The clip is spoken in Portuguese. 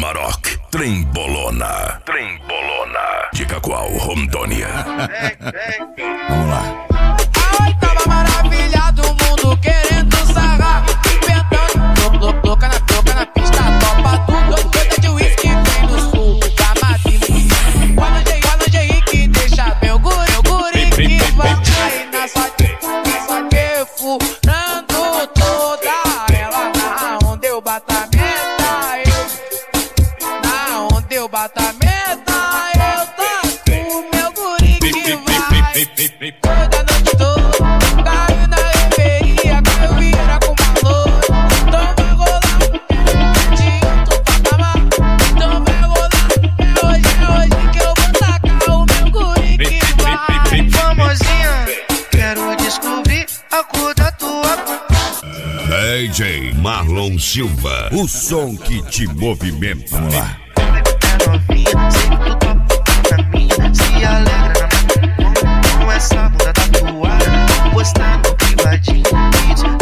Amarok, Trembolona. Diga qual, Rondônia. Vamos lá. A oitava maravilha do mundo querendo sarrar, inventando, louca na pista, topa tudo, doida de uísque vem no sul da Madrid. Quando o Henrique deixa meu guri que vai cair na sua que furando toda ela, na onda eu bato a meta, na onda eu bato a meta, eu taco meu guri que vai toda noite toda, caiu na reveria, caiu vira com valor, então vai rolar de outro patamar, então vai rolar, é hoje que eu vou tacar o meu guri que vai. Famosinha, quero descobrir a cor da tua DJ Marlon Silva, o som que te movimenta. Vamos lá. é novinha, sei que tu topa na minha, se alegra na minha com essa bunda tatuada, postando privadinho,